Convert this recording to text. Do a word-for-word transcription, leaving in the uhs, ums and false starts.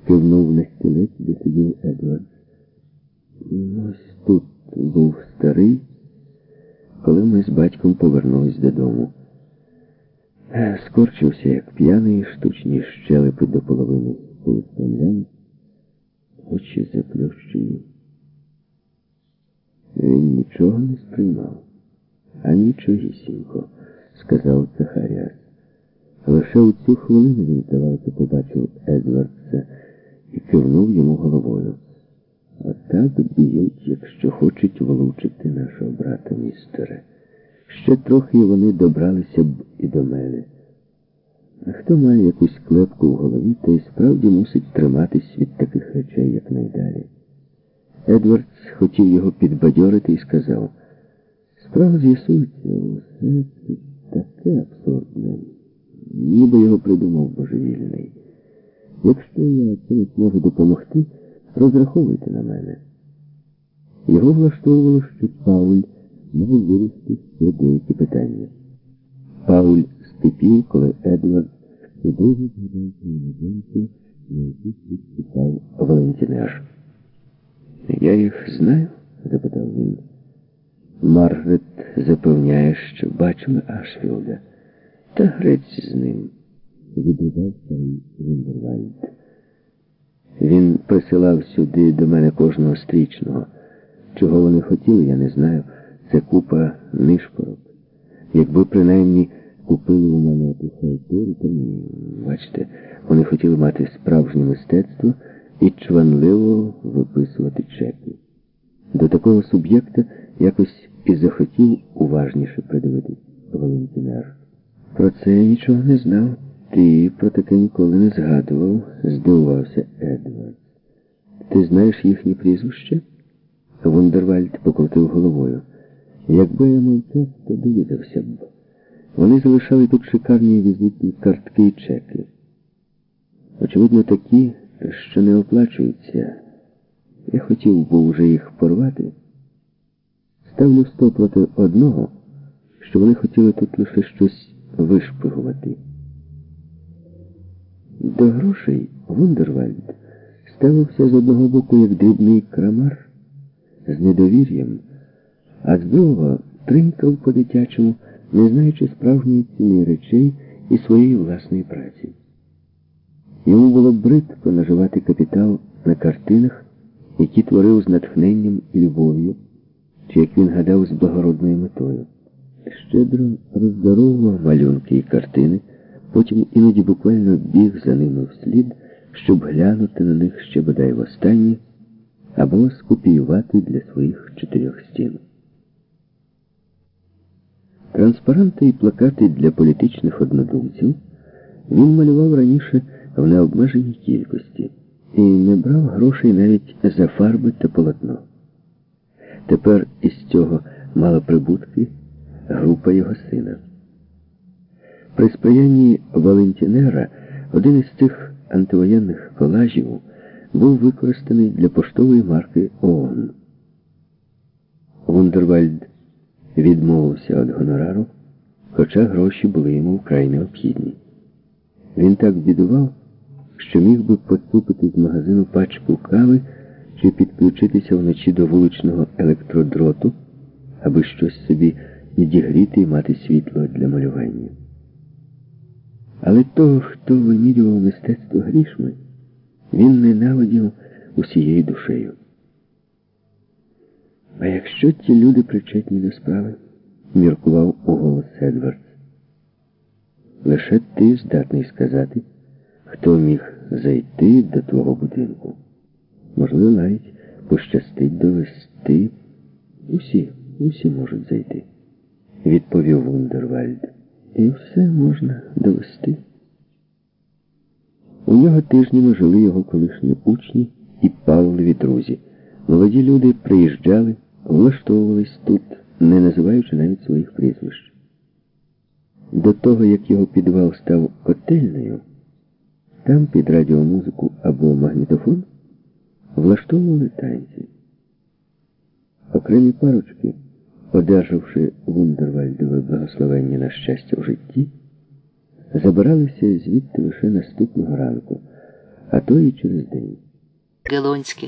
кивнув на стілець, де сидів Едвард. Ось тут був старий, коли ми з батьком повернулись додому. Скорчився, як п'яний, штучні щелепи до половини повиставляли, очі заплющені. Він нічого не сприймав, а нічогісінько, сказав Захаріас. Лише у цю хвилину він, здавалося, побачив Едвардса і кивнув йому головою. Отак б'ють, якщо хочуть влучити нашого брата, містере. Ще трохи вони добралися б і до мене. А хто має якусь клепку в голові, той справді мусить триматись від таких речей якнайдалі. Едвардс хотів його підбадьорити і сказав: справа з'ясується, усе це таке абсурдне. Ніби його придумав божевільний. Якщо я цим можу допомогти, розраховуйте на мене. Його влаштовувало, що Пауль мав вирішити ще деякі питання. Пауль скипів, коли Едвард довго згадав свою жінку, на яких відчитав Валентінер. «Я їх знаю?» – запитав він. Маргарет запевняє, що бачила Ашфілда. Та грець з ним, відповідав старий Віндервальд. Він присилав сюди до мене кожного стрічного. Чого вони хотіли, я не знаю. Це купа нишпорок. Якби принаймні купили у мене оту халтуру, то ні. Бачите, вони хотіли мати справжнє мистецтво і чванливо виписувати чеки. До такого суб'єкта якось і захотів уважніше придивитись Валентінер. Про це я нічого не знав. Ти про таке ніколи не згадував, здивувався Едвард. Ти знаєш їхні прізвище? Вундервальд покрутив головою. Якби я мовчав, то довідався б. Вони залишали тут шикарні візитні картки і чеки. Очевидно, такі, що не оплачуються. Я хотів би вже їх порвати. Ставлю сто проти одного, що вони хотіли тут лише щось вишпигувати. До грошей Вундервальд ставився з одного боку як дрібний крамар з недовір'ям, а з другого тринькав по-дитячому, не знаючи справжньої ціни речей і своєї власної праці. Йому було бридко наживати капітал на картинах, які творив з натхненням і любов'ю, чи, як він гадав, з благородною метою. Щедро роздаровував малюнки і картини, потім іноді буквально біг за ними вслід, щоб глянути на них ще бодай востаннє, або скопіювати для своїх чотирьох стін. Транспаранти і плакати для політичних однодумців він малював раніше в необмеженій кількості і не брав грошей навіть за фарби та полотно. Тепер із цього мала прибутки група його сина. При сприянні Валентінера один із цих антивоєнних колажів був використаний для поштової марки ООН. Вундервальд відмовився від гонорару, хоча гроші були йому вкрай необхідні. Він так бідував, що міг би поцупити з магазину пачку кави чи підключитися вночі до вуличного електродроту, аби щось собі відігріти і мати світло для малювання. Але того, хто вимірював мистецтво грішми, він ненавидів усією душею. А якщо ті люди причетні до справи, міркував уголос Едвардс, лише ти здатний сказати, хто міг зайти до твого будинку. Можливо, навіть пощастить довести. Усі, усі можуть зайти, відповів Вундервальд. І все можна довести. У нього тижнями жили його колишні учні і Павлові друзі. Молоді люди приїжджали, влаштовувались тут, не називаючи навіть своїх прізвищ. До того, як його підвал став котельнею, там під радіомузику або магнітофон влаштовували танці. Окремі парочки, одержавши Вундервальдове благословення на щастя в житті, забиралися звідти лише наступного ранку, а то і через день. Гелонське.